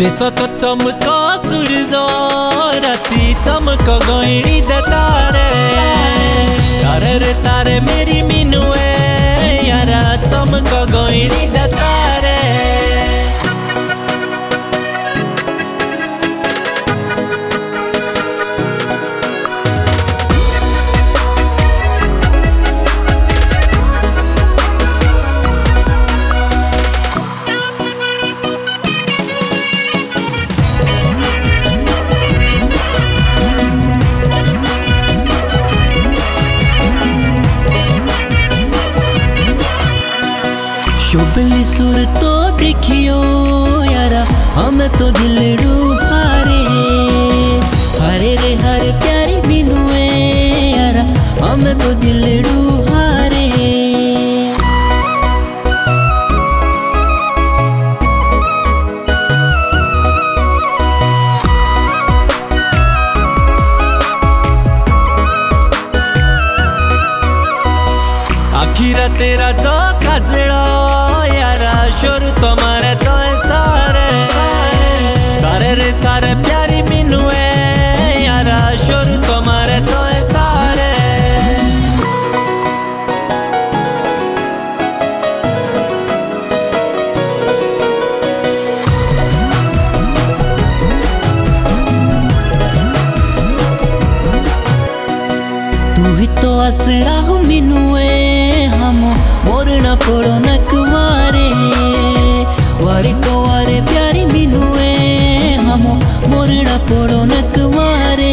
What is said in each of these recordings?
देशो तो चमको सूरज राती चमको गयणी दे तारे तारे रे तारे मेरी मिनुए यारा चमको गयणी दे तारे। शोभली सुर तो देखियो यारा हमें तो दिलड़ू हारे हरे रे हरे प्यारी बिनुए यारा हमें तो दिलड़ू हारे। आखिरा तेरा जो काजड़ा यारा शोर तुम्हारे तो सारे सारे रे सारे प्यारी मिनुए यारा शोर तुम्हारे तो सारे। तू ही तो आसरा हो मिनुए हम मोरना पड़ो न कुवारे वारे को वारे प्यारी मिनुए हम मोरना पड़ो न कुवारे।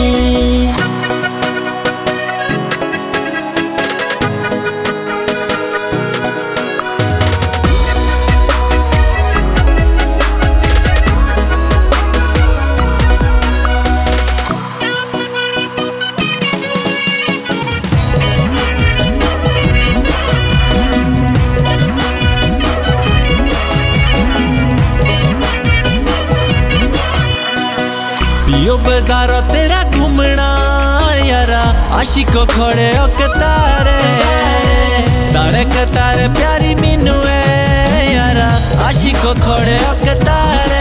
यो बाजारो तेरा घूमना यारा आशिको खड़े तारे तारे कतारे प्यारी मिनुए यारा आशिको खड़े तारे।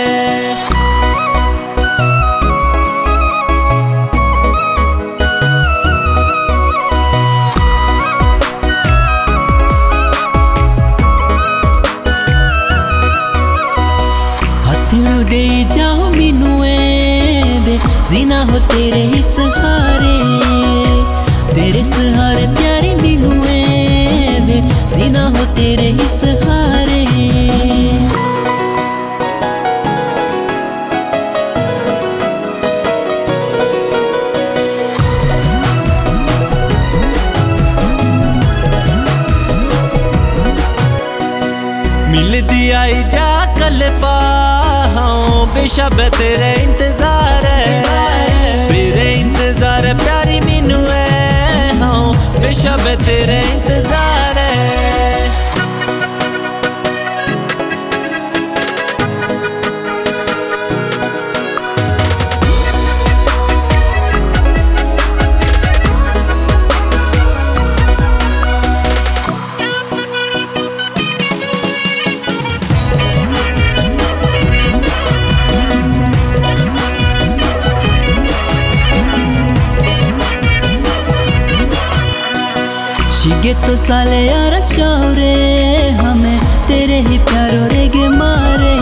हथिड़ू दे जाओ मिनुए जीना हो तेरे ही सहारे तेरे सहारे प्यारी मिनुए जीना हो तेरे ही सहारे। मिल दिया जा कल पाऊं बेशब तेरे इंतजार तेरे इंतजार प्यारी मिनुए हाँ बेशब तेरे इंतजार। शिगे तो साले यार शौरे हमें तेरे ही प्यारो रे गे मारे